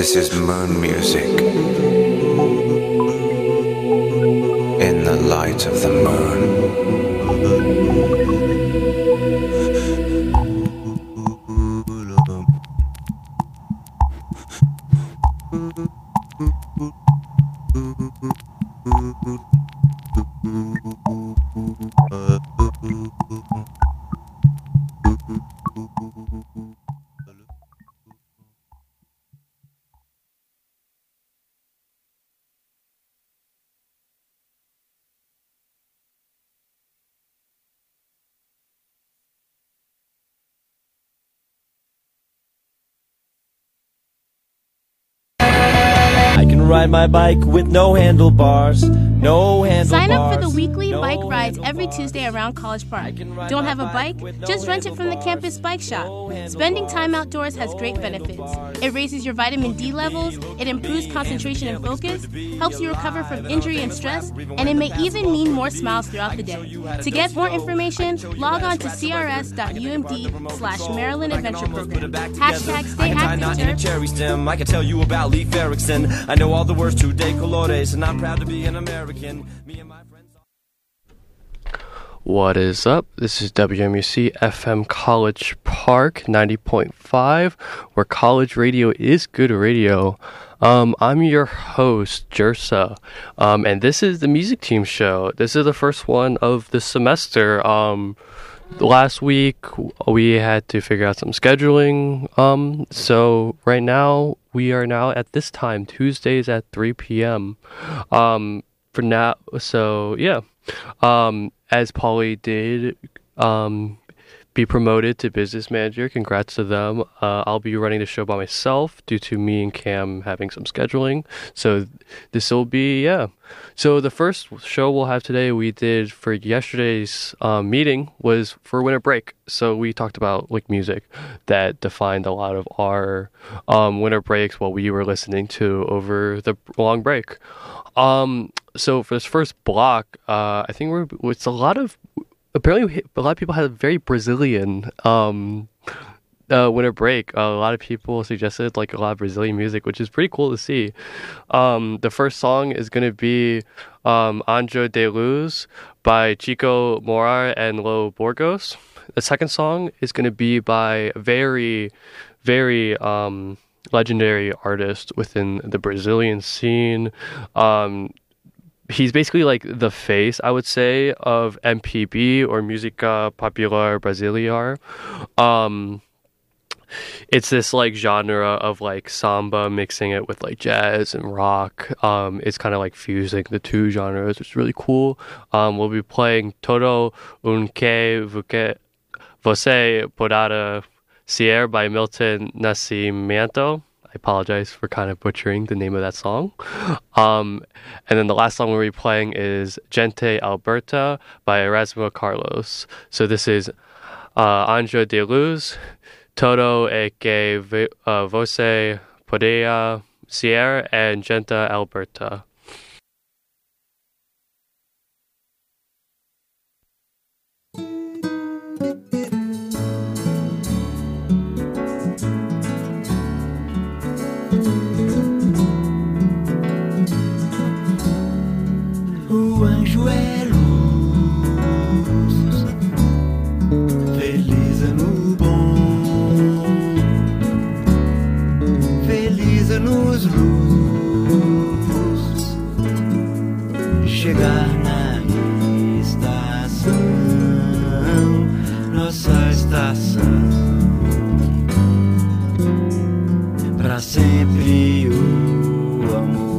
This is moon music. In the light of the I can ride my bike with no handlebars. No handlebars. Sign up for the weekly bike rides every Tuesday around College Park. Don't have a bike? Just rent it from the campus bike shop. Spending time outdoors has great benefits. It raises your vitamin D levels, it improves concentration and focus, helps you recover from injury and stress, and it may even mean more smiles throughout the day. To get more information, log on to crs.umd/Maryland Adventure Program. Hashtag stay active, cherry stem. I can tell you about Leif Erikson. I know all the words to De Colores, and I'm proud to be an American. Me and my friends. What is up? This is WMUC FM College Park 90.5, where college radio is good radio. I'm your host, Jersa, and this is the music team show. This is the first one of the semester. Last week, we had to figure out some scheduling, so right now, we are now at this time, Tuesdays at 3 p.m., for now, so yeah, as Polly did, be promoted to business manager, congrats to them. I'll be running the show by myself due to me and Cam having some scheduling, so this will be, so the first show we'll have today, we did for yesterday's meeting, was for winter break, so we talked about like music that defined a lot of our winter breaks, what we were listening to over the long break. So for this first block, I think it's apparently a lot of people had a very Brazilian winter break. A lot of people suggested like a lot of Brazilian music, which is pretty cool to see. The first song is going to be Anjo de Luz by Chico Morar and Lo Borgos. The second song is going to be by a very, very legendary artist within the Brazilian scene. He's basically like the face, I would say, of MPB or Música Popular Brasileira. It's this like genre of like samba mixing it with like jazz and rock. It's kind of like fusing the two genres. It's really cool. We'll be playing Todo Que Você Poderá Ser by Milton Nascimento. I apologize for kind of butchering the name of that song. And then the last song we'll be playing is Gente Alberta by Erasmo Carlos. So this is Anjo de Luz, Todo Que Você Poderá Ser, and Gente Alberta. O anjo é luz, feliz ano bom, feliz anos luz, chegar na estação, nossa estação, pra sempre o amor.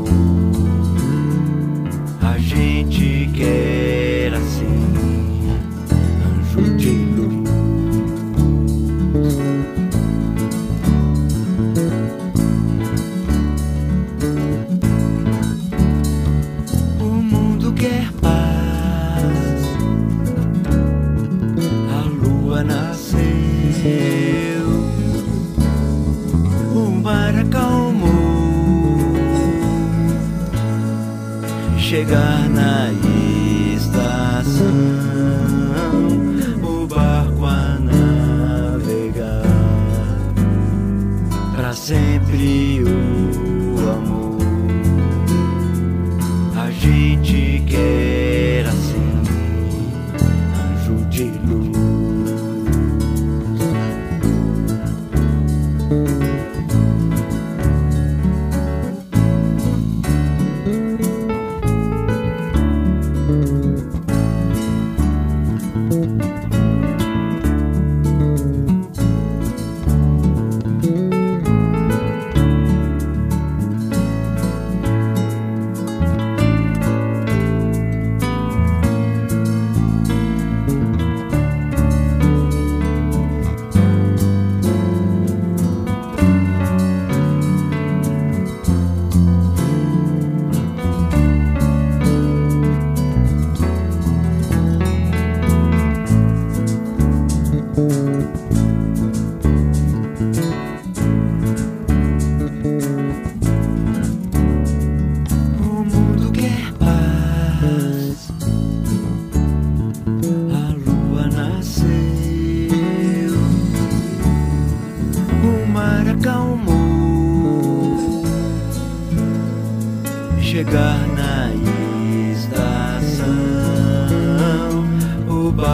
A gente quer assim, anjo de luz. O mundo quer paz, a lua nasceu, o mar acalmou.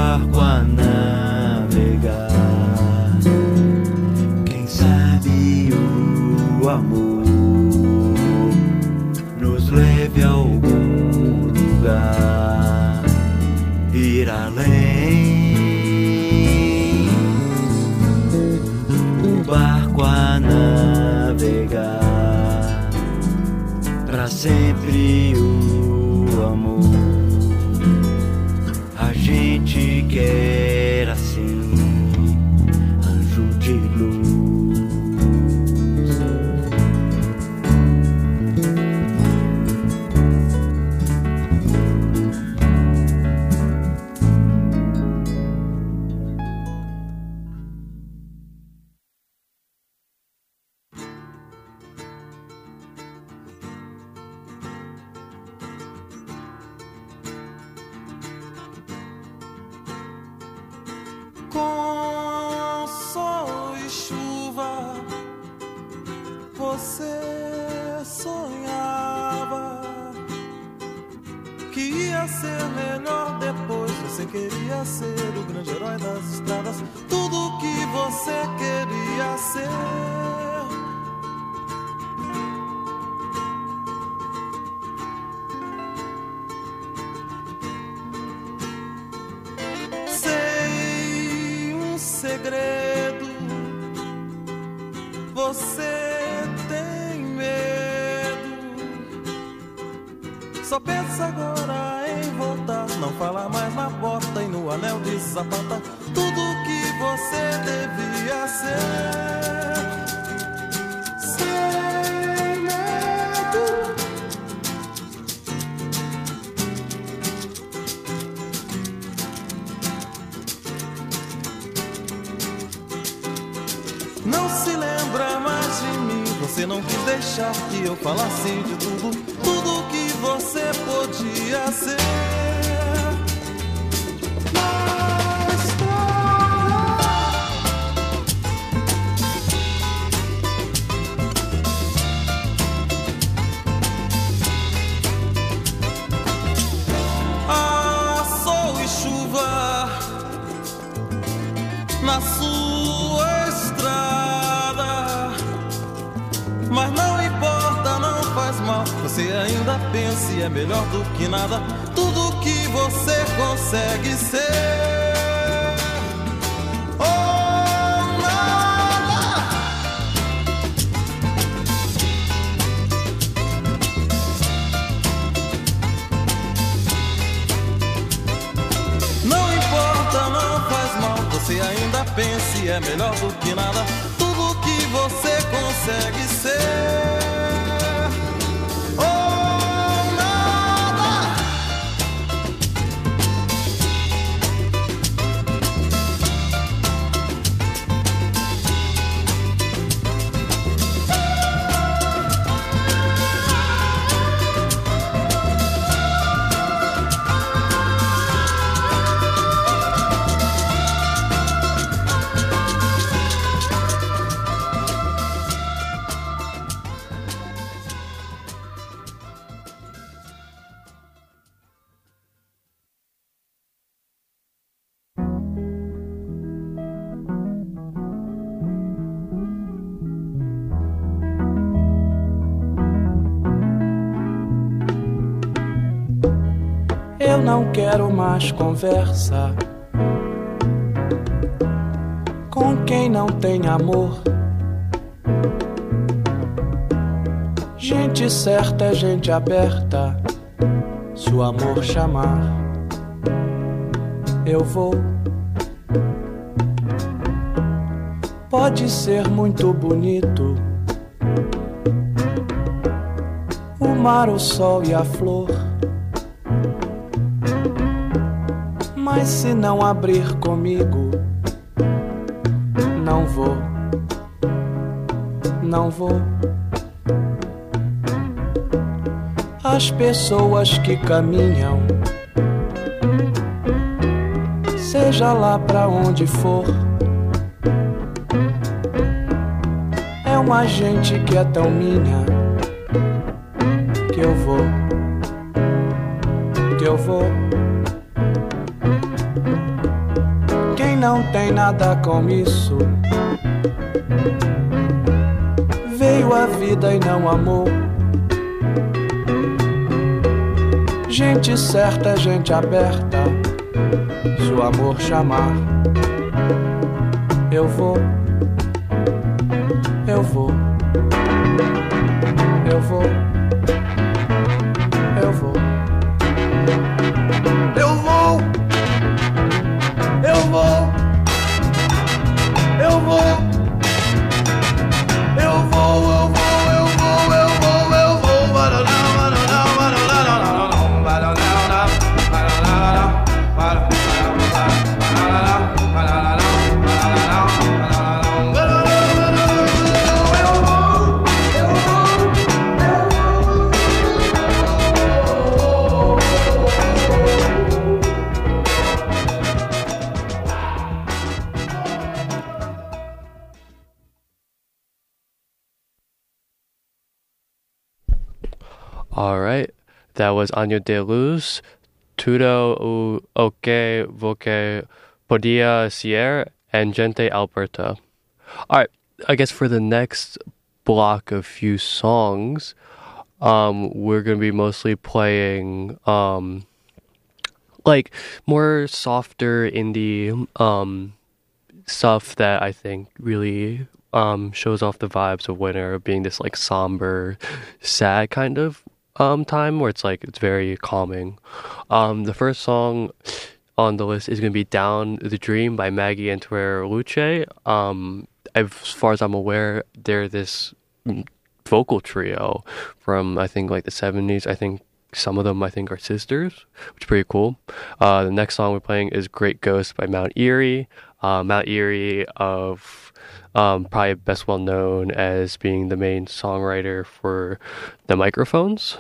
barco a navegar. Quem sabe o amor nos leve a algum lugar, ir além. O barco a navegar, pra sempre o amor. A gente quer assim, anjo de luz. Com sol e chuva, você sonhava que ia ser melhor depois. Você queria ser o grande herói das estradas, tudo que você queria ser. Segredo, você tem medo, só pensa agora em voltar, não fala mais na porta e no anel de sapata, tudo que você devia ser. Sem medo. Não se lembra mais de mim, você não quis deixar que eu falasse de tudo, tudo que você podia ser. Ah, sol e chuva na sua estrada, mas não importa, não faz mal. Você ainda pensa e é melhor do que nada, tudo que você consegue ser. Oh, nada. Não importa, não faz mal. Você ainda pensa e é melhor do que nada, tudo que você consegue ser. Oh, nada. Eu não quero mais conversa com quem não tem amor. Gente certa é gente aberta, se o amor chamar, eu vou. Pode ser muito bonito o mar, o sol e a flor, mas se não abrir comigo, não vou, não vou. As pessoas que caminham, seja lá pra onde for, é uma gente que é tão minha, que eu vou, que eu vou. não tem nada com isso. Veio a vida e não amou. Gente certa é gente aberta. Se o amor chamar, eu vou, eu vou, eu vou, eu vou, eu vou, eu vou, eu vou, eu vou, eu vou. All right, that was Año de Luz, Tudo o que você podia ser, and Gente Alberta. All right, I guess for the next block of few songs, we're going to be mostly playing like more softer indie stuff that I think really shows off the vibes of winter, being this like somber, sad kind of time where it's like it's very calming. The first song on the list is going to be Down the Dream by Maggie Antuere-Luce. As far as I'm aware, they're this vocal trio from I think like the 70s. I think some of them I think are sisters, which is pretty cool. The next song we're playing is Great Ghost by Mount Eerie. Mount Eerie of probably best well known as being the main songwriter for the Microphones.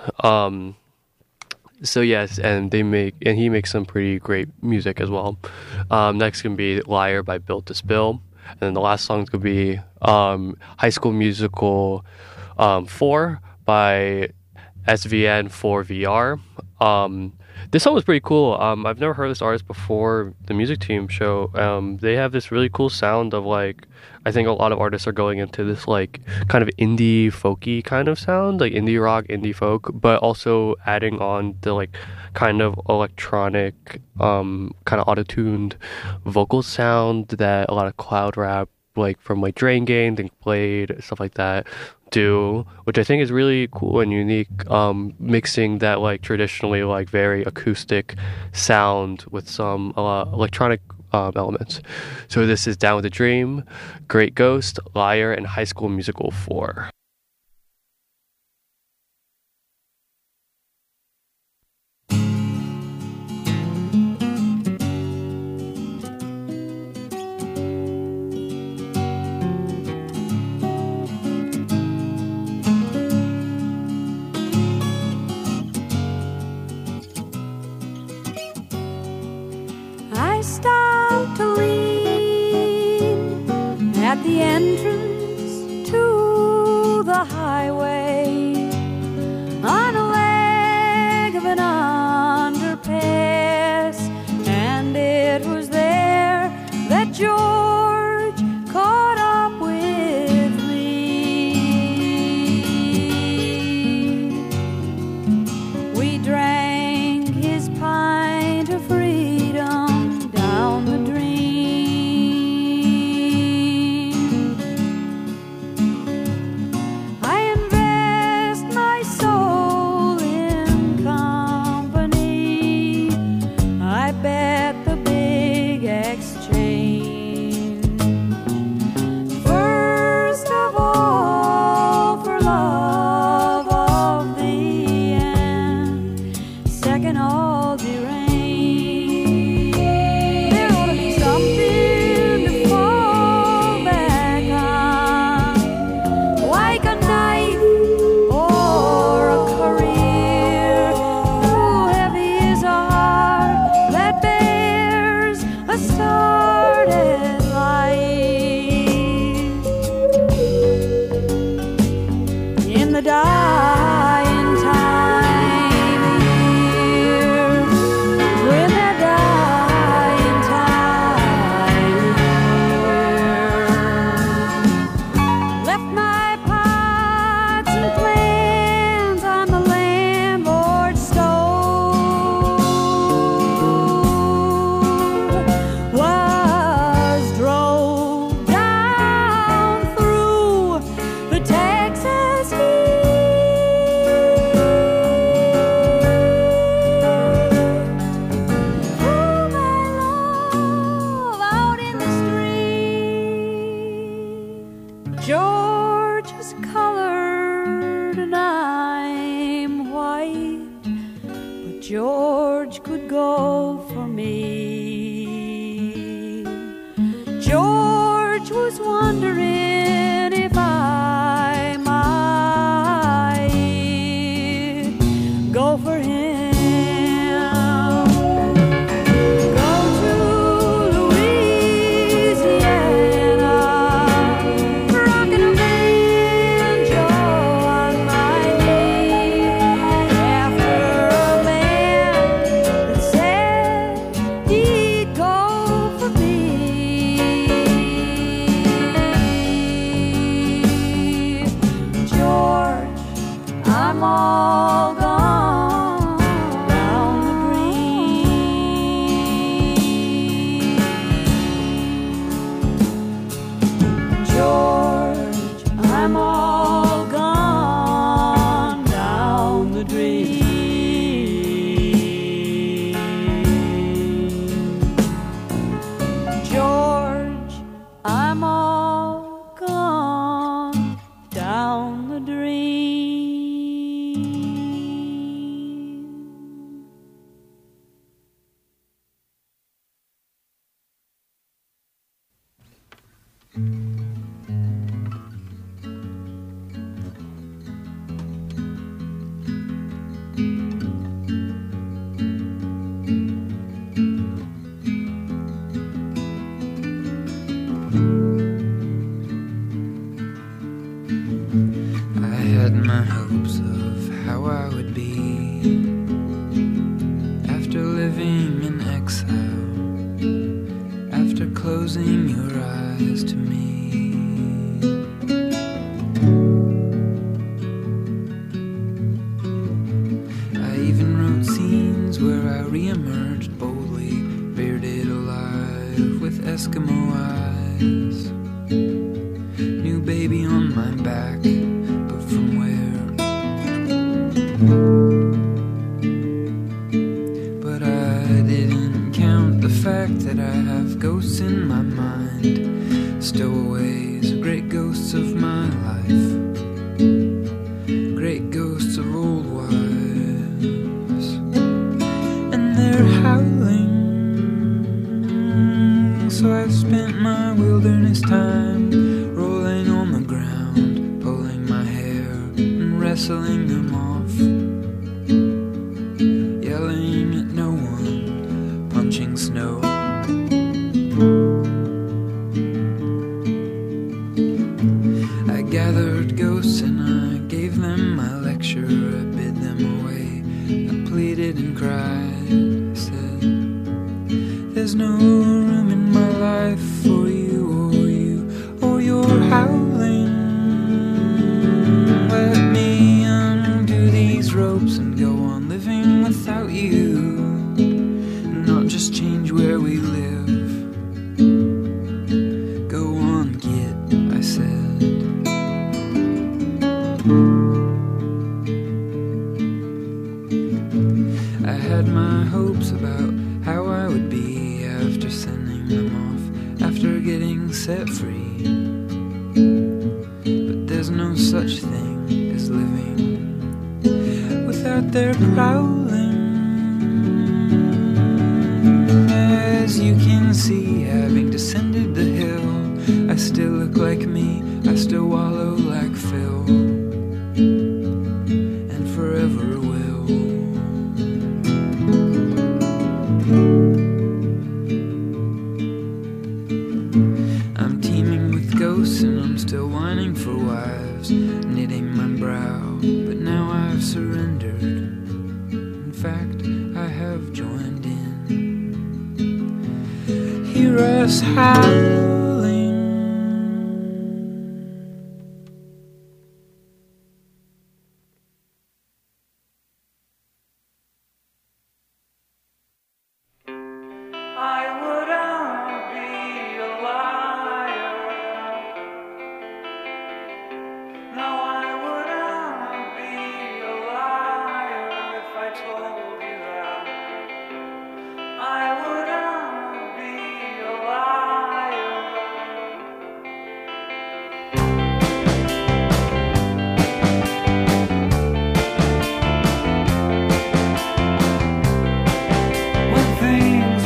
So yes, and he makes some pretty great music as well. Next can be Liar by Built to Spill, and then the last song is gonna be High School Musical 4 by SVN4VR. This song was pretty cool. I've never heard this artist before the music team show. They have this really cool sound of like, I think a lot of artists are going into this like kind of indie folky kind of sound, like indie rock, indie folk, but also adding on the like kind of electronic, kind of auto-tuned vocal sound that a lot of cloud rap like from like Drain Gang, Think Blade, stuff like that do, which I think is really cool and unique, mixing that like traditionally like very acoustic sound with some electronic elements. So this is Down with a Dream, Great Ghost, Liar, and High School Musical 4. I stopped to lean at the entrance to the highway on a leg of an underpass, and it was there that George caught up with me. We drank his pint of freedom down the dream. I invest my soul in company. I bet the big exchange. First of all, for love of the end. Second, all deranged. There ought to be something to fall back on, like a knife or a career. Too heavy is a heart that bears a star. for me. George was wondering if I might go for him. Go to Louisiana, rockin' a banjo on my knee. After a man that said he'd go for me. George, I'm all gone down the green. George, I'm all gone down the drain. George, I'm all gone down the drain. I had my hopes of how I would be after living in exile, after closing your eyes to me. I even wrote scenes where I re-emerged boldly, bearded alive with Eskimo eyes. New baby on my back, but from where? But I didn't count the fact that I have ghosts in my mind, stowaways, great ghosts of my life, great ghosts of old wives, and they're howling. So I spent my wilderness time rolling on the ground, pulling my hair and wrestling them off, yelling at no one, punching snow. I gathered ghosts and I gave them my lecture. I bid them away, I pleaded and cried. I said, there's no room in my life for you or your howling. Let me undo these ropes and go on living without you, not just change where we live. Go on, kid, I said. I had my hopes about how I would be after sending them off, after getting set free. But there's no such thing as living without their prowling. As you can see, having descended the hill, I still look like me, I still wallow like Phil, and forever will. I'm teeming with ghosts and I'm still whining for wives, knitting my brow, but now I've surrendered. In fact, I have joined in. Hear us howling. I wouldn't be a liar. No, I wouldn't be a liar if I told you that. I wouldn't be a liar. When things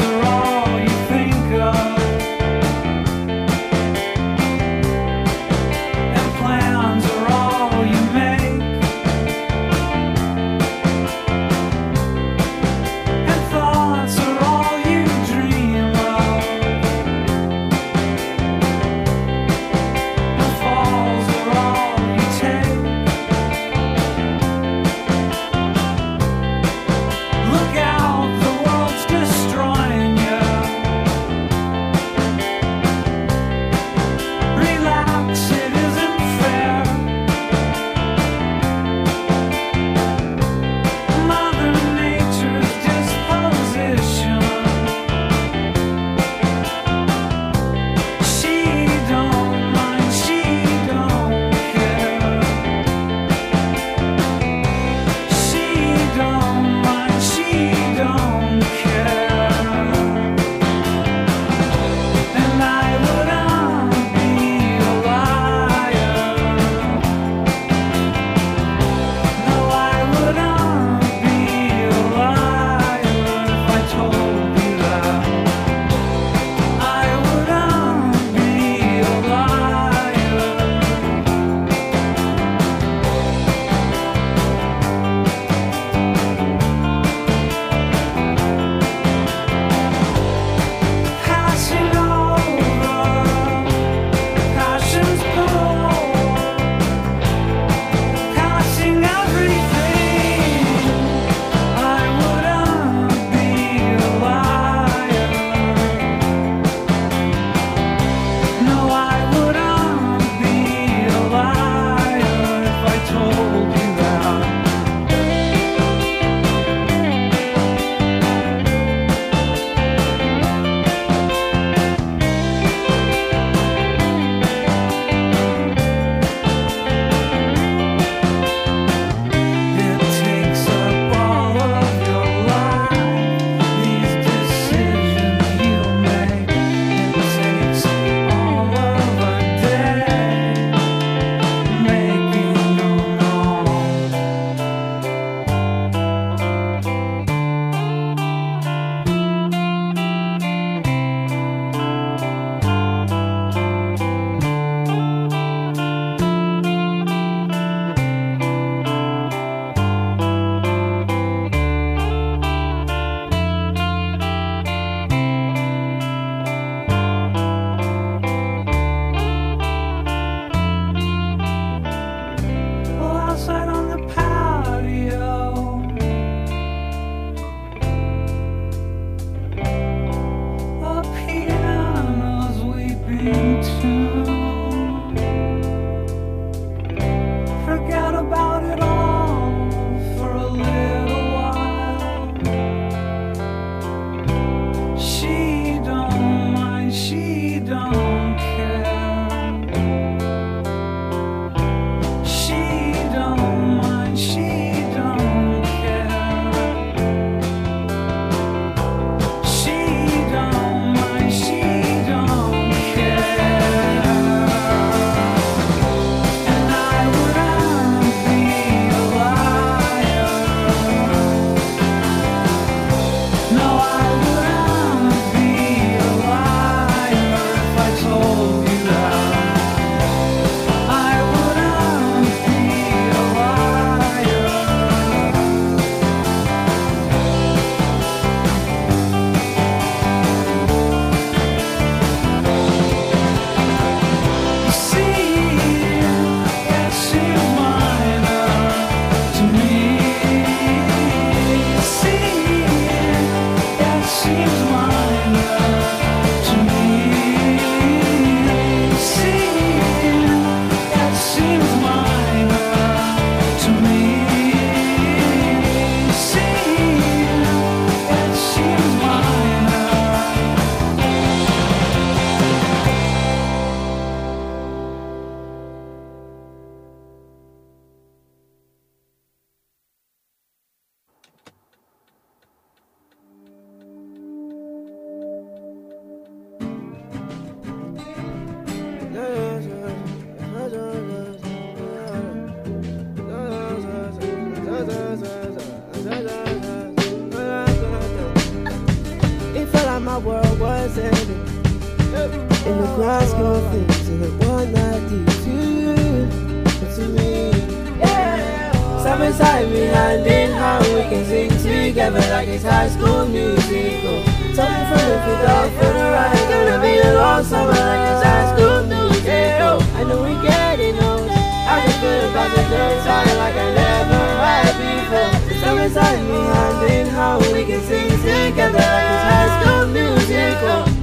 my world was ending. In the grand scheme of things, in the one night deep to you, but to me, yeah. Side by side, me hand in hand, we can sing together like it's high school musical. Something for the fit up for the ride, gonna be a long summer like it's high school musical. I know we getting old, I can feel about the third side like I never had before. Side by side, me hand in hand, we can sing together like it's high school musical.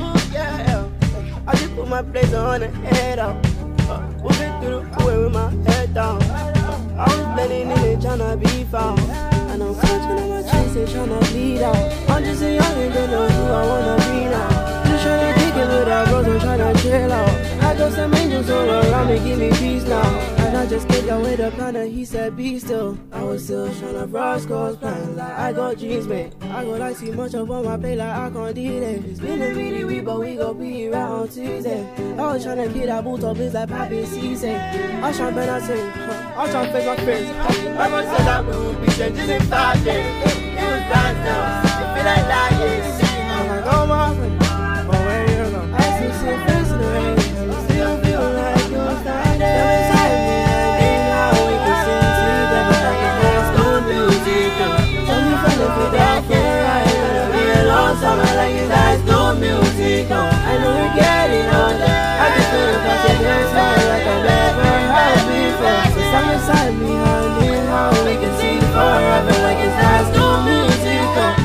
I just put my blazer on the head out. Moving through the way with my head down. I was blending in it, tryna be found. And I'm searching on my chest, they tryna bleed out. I'm just a youngin', don't know who I wanna be now. Just tryna kick it without bros, I'm tryna chill out. I got some angels all around me, give me peace now. And I just get down with the plan and he said be still. I was still tryna brush scores plans like I got dreams, man. I go like too much up on my plate like I can't do that. It's been a really week, but we gon' be right on Tuesday. I was tryna get that boot up, it's like Pappy Cisse. I was tryna bend that thing, I was tryna face my face. I was said that we would be changes in 5 days. It was bad now, it feel like lying. I'm like, oh my friend, oh where you go? I still see your face in the rain, I still feel like you're standing. Every time we hang out, we can sing together like a high school musical. Tell me from the fit out for the ride, gonna be a long summer like it's high school musical. I know we're getting older, I can feel the plastic hairstyle like I never had before. So stand beside me, hand in hand, we can sing forever like it's high school musical.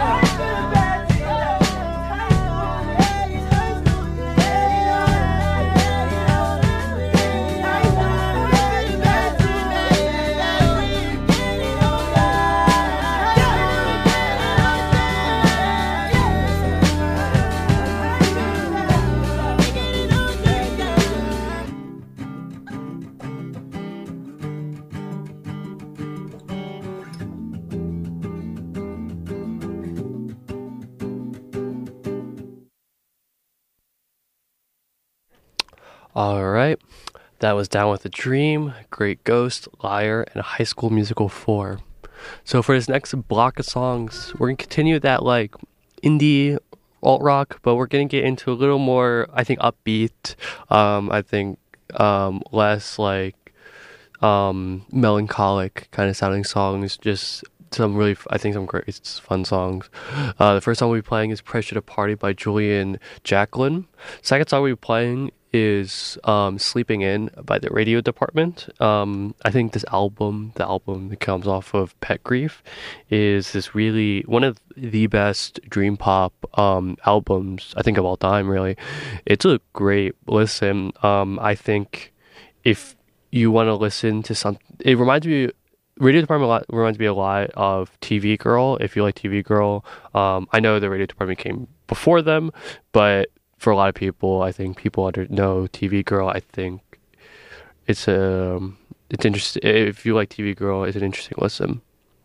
Alright, that was Down with a Dream, Great Ghost, Liar, and High School Musical 4. So for this next block of songs, we're going to continue that like indie alt-rock, but we're going to get into a little more, I think, upbeat, I think less like melancholic kind of sounding songs, just some really, I think some great, fun songs. The first song we'll be playing is Pressure to Party by Julian Jacqueline. Second song we'll be playing is Sleeping In by the Radio Department. I think this album, the album that comes off of Pet Grief, is this really one of the best dream pop albums, I think, of all time, really. It's a great listen. I think if you want to listen to some, it reminds me, Radio Department reminds me a lot of TV Girl, if you like TV Girl. I know the Radio Department came before them, but for a lot of people, I think people know TV Girl. I think it's interesting. If you like TV Girl, it's an interesting listen.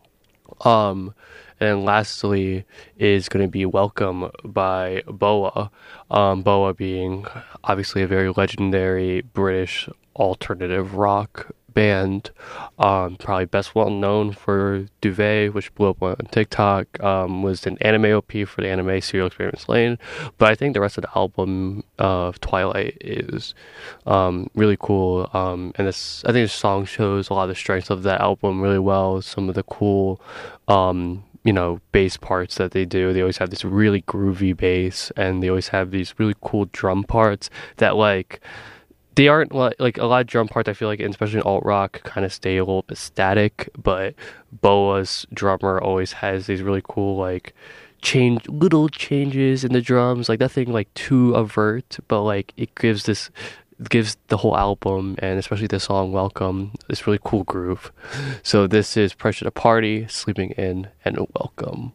And lastly is going to be Welcome by Boa. Boa being obviously a very legendary British alternative rock band, probably best well known for Duvet, which blew up on TikTok, was an anime OP for the anime Serial Experiments Lain, but I think the rest of the album of Twilight is really cool, and this, I think the song shows a lot of the strengths of that album really well. Some of the cool bass parts that they do, they always have this really groovy bass, and they always have these really cool drum parts that they aren't like a lot of drum parts, I feel like, especially in alt rock, kind of stay a little bit static, but Boa's drummer always has these really cool little changes in the drums, like nothing too overt, but it gives the whole album, and especially the song Welcome, this really cool groove. So this is Pressure to Party, Sleeping In, and Welcome.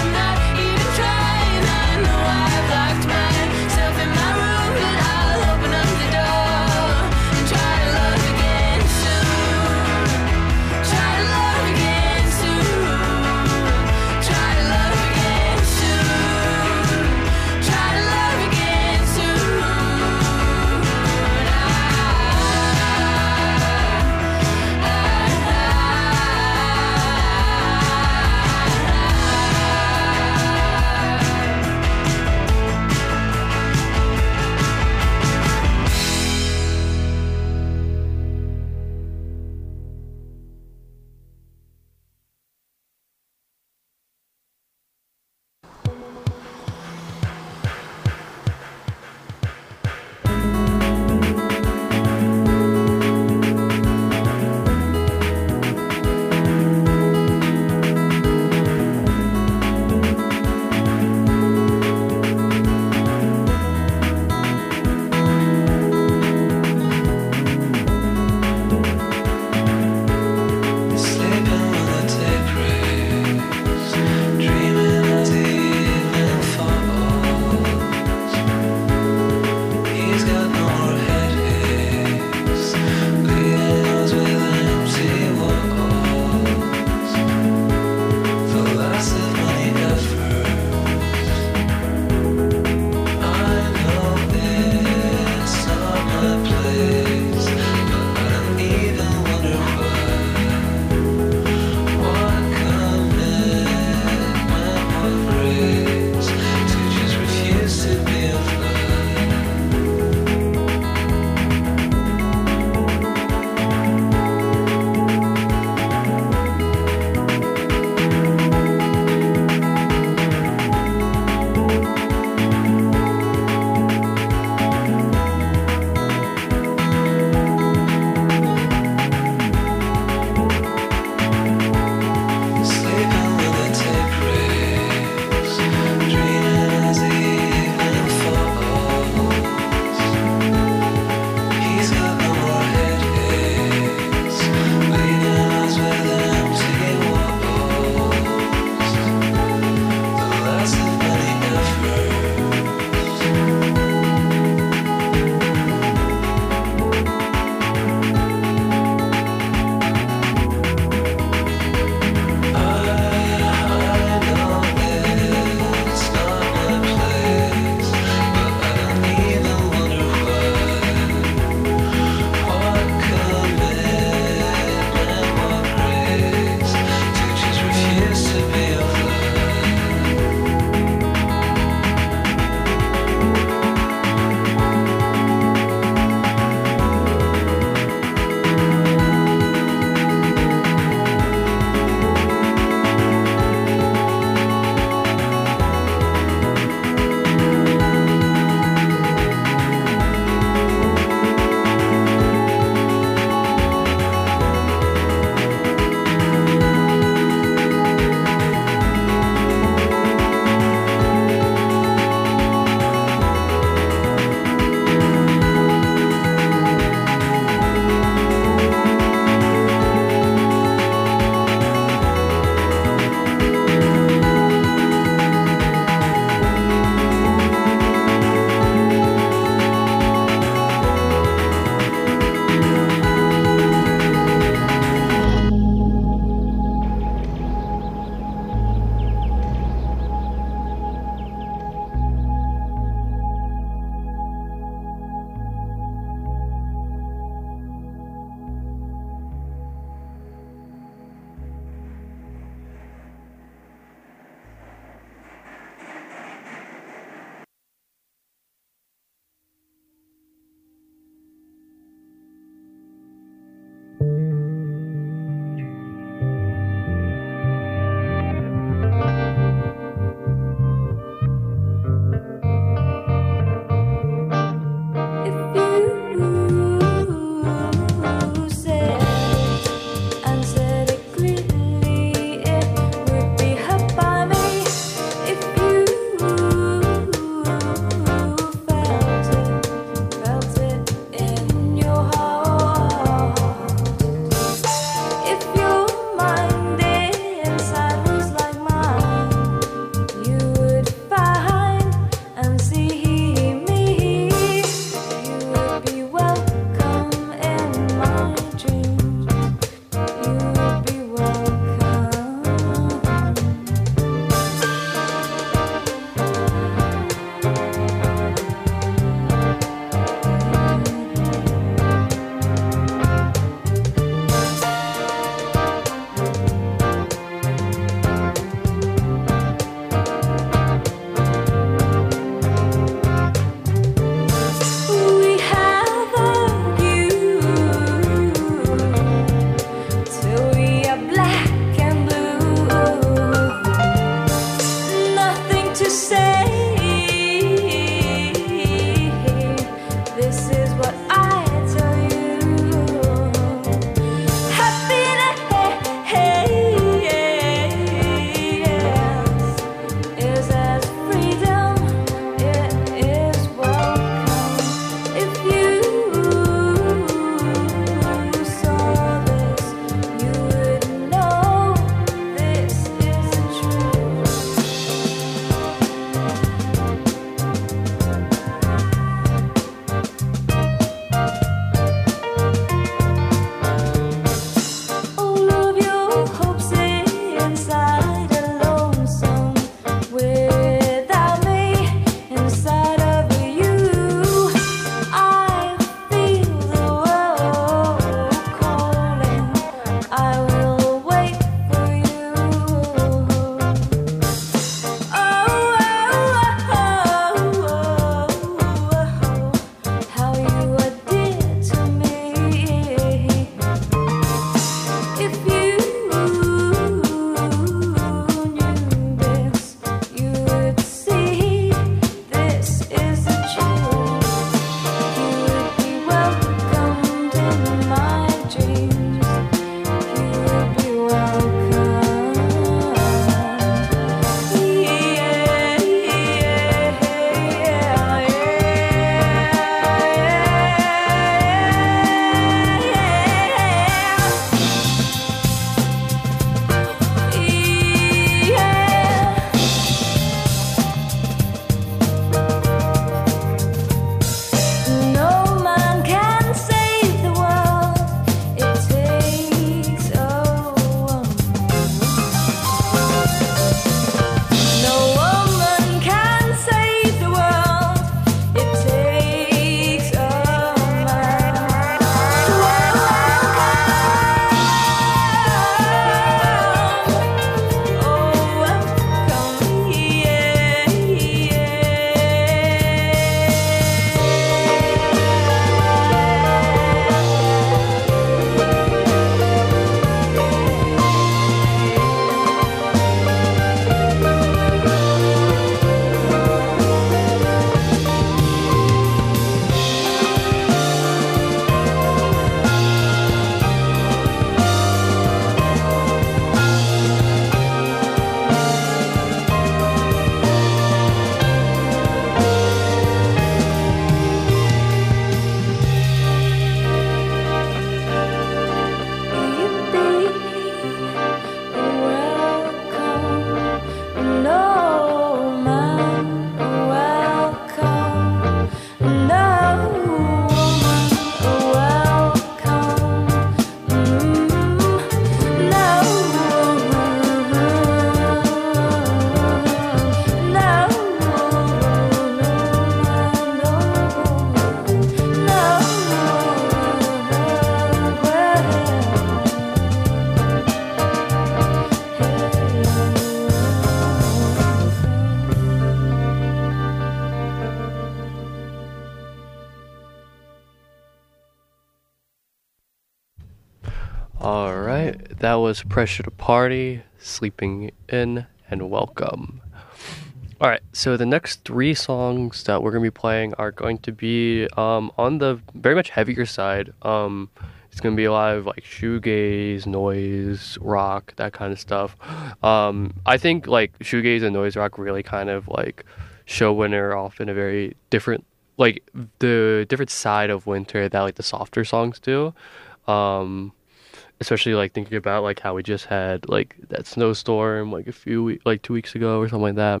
that was Pressure to Party, Sleeping In, and Welcome. Alright, so the next 3 songs that we're going to be playing are going to be on the very much heavier side. It's going to be a lot of like shoegaze, noise, rock, that kind of stuff. I think like shoegaze and noise rock really kind of like show Winter off in a very different, like the different side of Winter that like the softer songs do. Especially like thinking about like how we just had like that snowstorm like 2 weeks ago or something like that.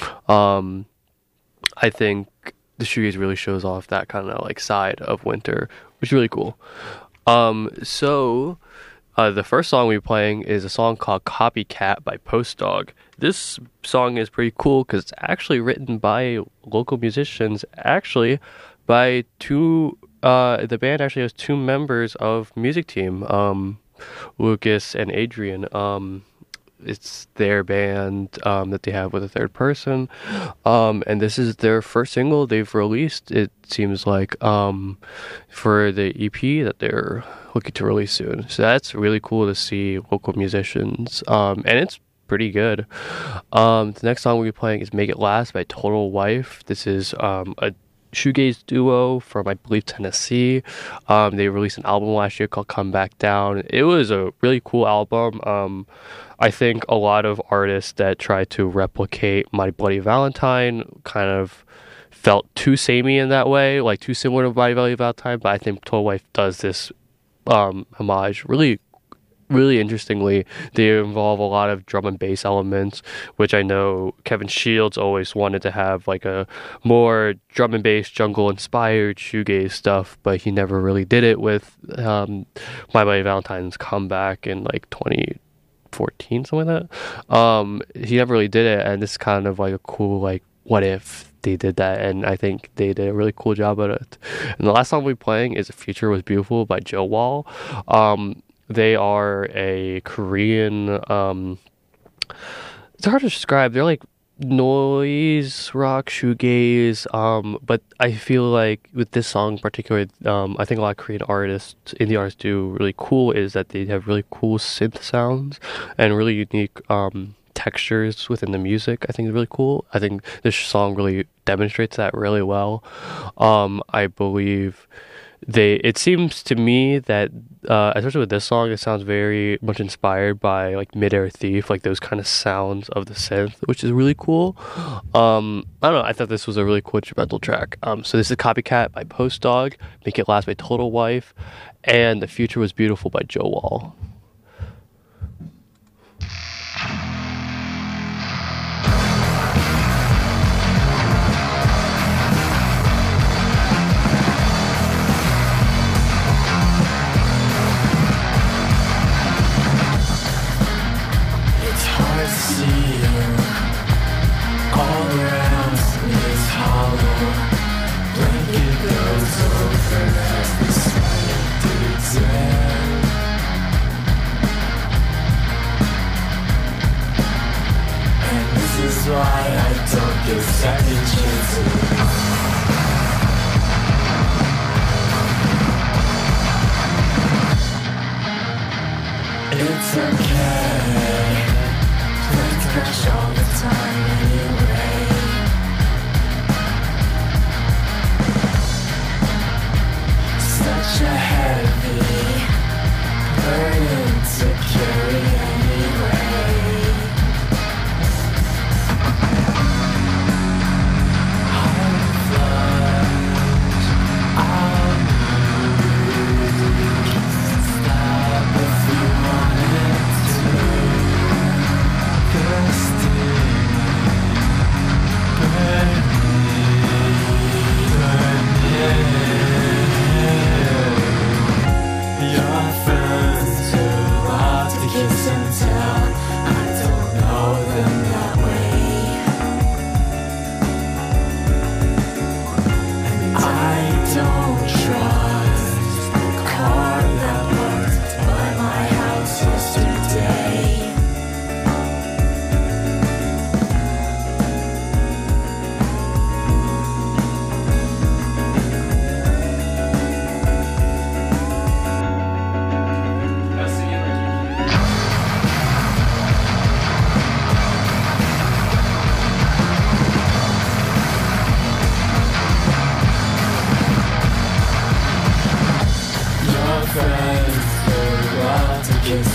I think the shoegaze really shows off that kind of like side of Winter, which is really cool. So the first song we're playing is a song called Copycat by Post Dog. This song is pretty cool because it's actually written by local musicians, actually by the band actually has 2 members of Music Team, Lucas and Adrian. It's their band that they have with a third person, and this is their first single they've released, it seems like, for the EP that they're looking to release soon. So that's really cool to see local musicians, and it's pretty good. The next song we'll be playing is Make It Last by Total Wife. This is a shoegaze duo from, I believe, Tennessee. They released an album last year called Come Back Down. It was a really cool album. I think a lot of artists that try to replicate My Bloody Valentine kind of felt too samey in that way, like too similar to My Bloody Valentine, but I think Total Wife does this homage really interestingly. They involve a lot of drum and bass elements, which I know Kevin Shields always wanted to have like a more drum and bass jungle inspired shoegaze stuff, but he never really did it with My Bloody Valentine's comeback in like 2014, something like that. He never really did it, and this is kind of like a cool like what if they did that, and I think they did a really cool job at it. And the last song we're playing is Future Was Beautiful by Joe Wall. They are a Korean, it's hard to describe. They're like noise rock, shoegaze, but I feel like with this song in particular, I think a lot of Korean artists, indie artists do really cool is that they have really cool synth sounds and really unique textures within the music. I think is really cool. I think this song really demonstrates that really well. I believe it seems to me that especially with this song, it sounds very much inspired by like Midair Thief, like those kind of sounds of the synth, which is really cool. I don't know, I thought this was a really cool instrumental track. So this is Copycat by Post Dog, Make It Last by Total Wife, and The Future Was Beautiful by Joe Wall. Why I don't give second chances. It's okay, plans crash all the time anyway. Such a heavy burden to carry anyway. Stop if you wanted to. Still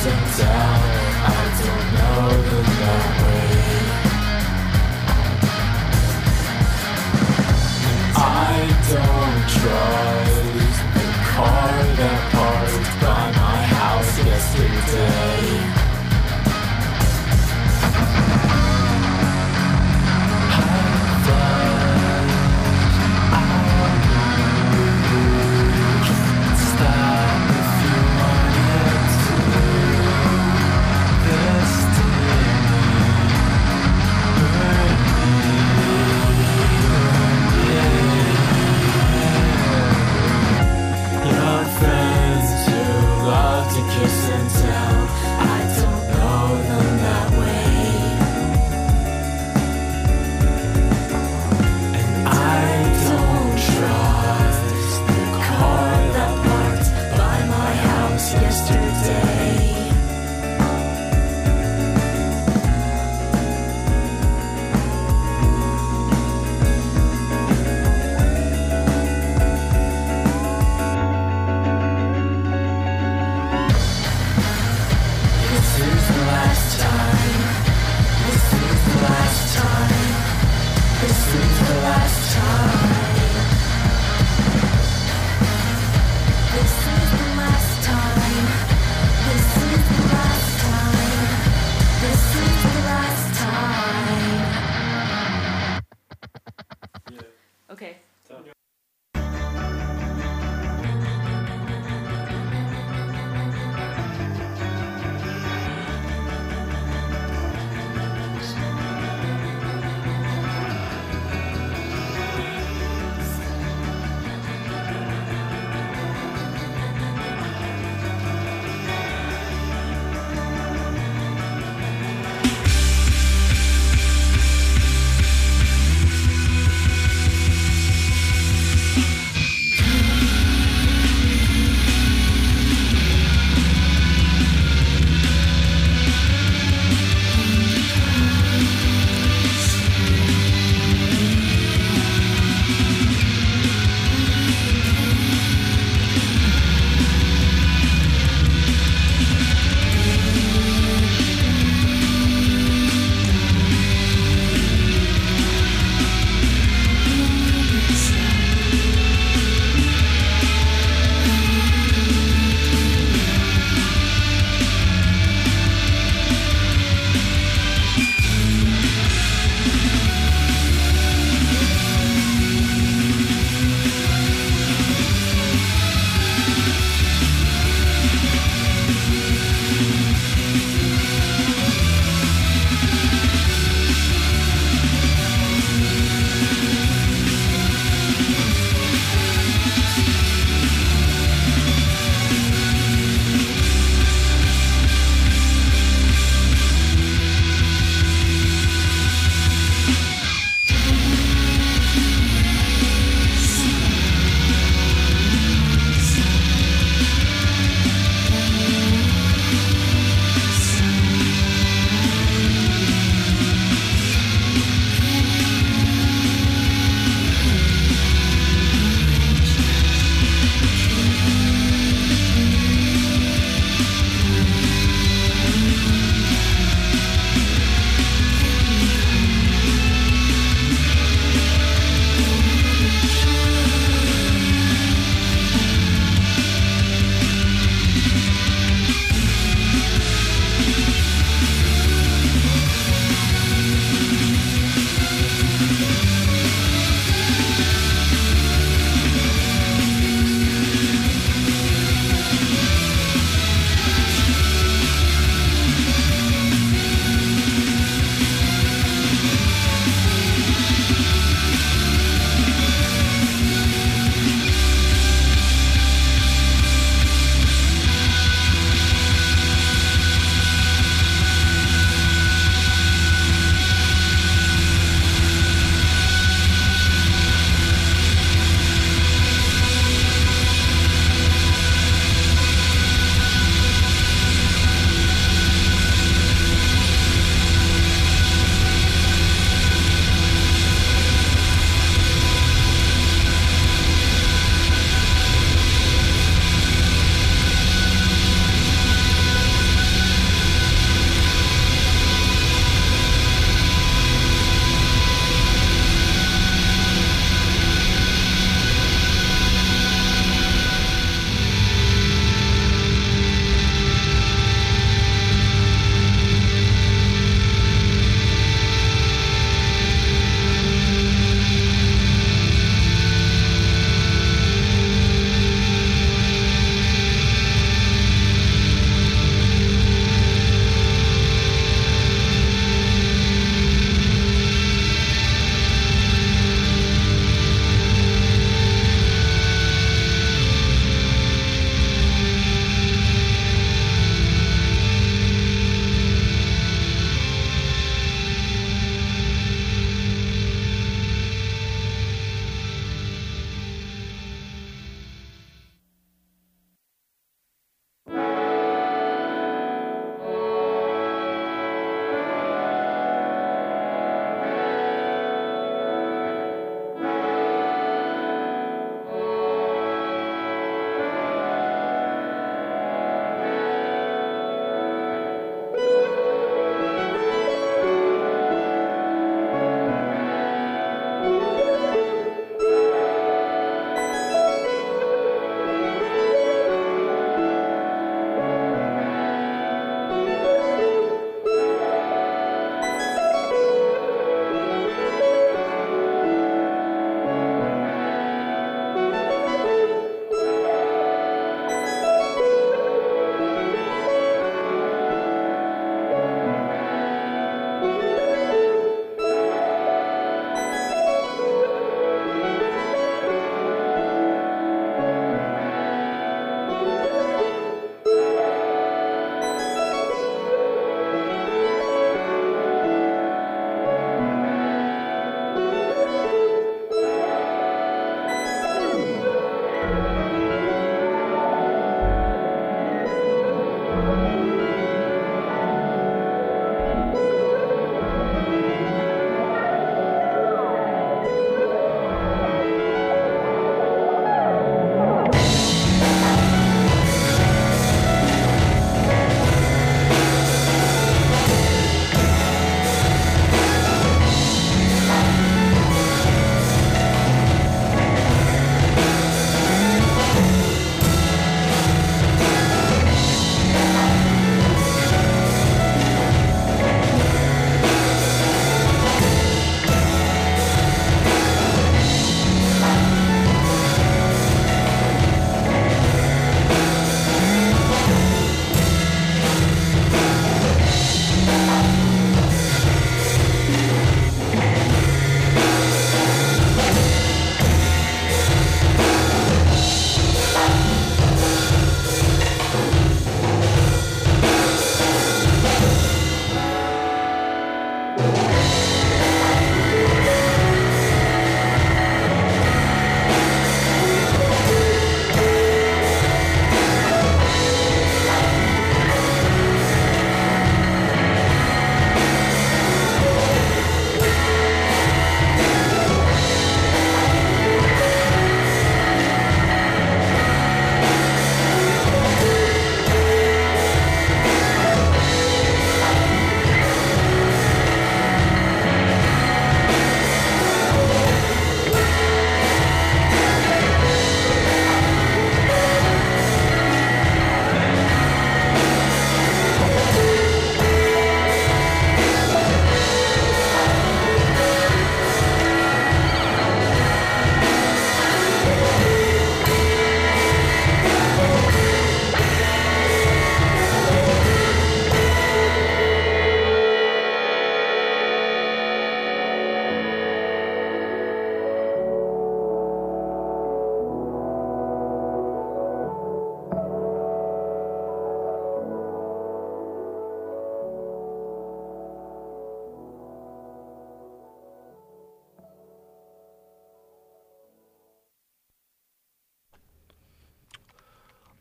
can tell. I don't know them that way. I don't trust the car that parked by my house yesterday.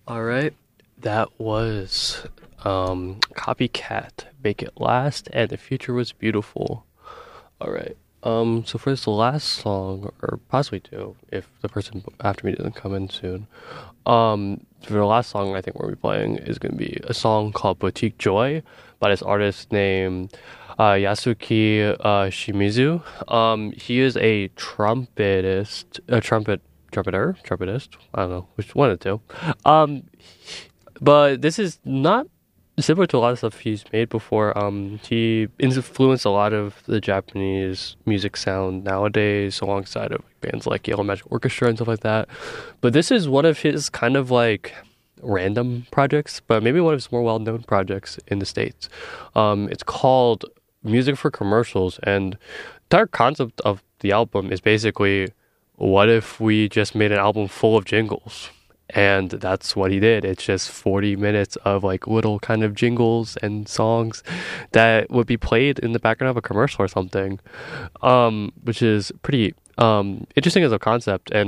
All right, that was Copycat, Make It Last, and The Future Was Beautiful. All right. So for this last song, or possibly two, if the person after me doesn't come in soon, for the last song I think we'll be playing is going to be a song called Boutique Joy by this artist named Yasuki Shimizu. He is a trumpetist, trumpetist. I don't know which one of the two. But this is not similar to a lot of stuff he's made before. He influenced a lot of the Japanese music sound nowadays, alongside of bands like Yellow Magic Orchestra and stuff like that. But this is one of his kind of like random projects, but maybe one of his more well-known projects in the States. It's called Music for Commercials, and the entire concept of the album is basically, what if we just made an album full of jingles? And that's what he did. It's just 40 minutes of like little kind of jingles and songs that would be played in the background of a commercial or something, which is pretty interesting as a concept. And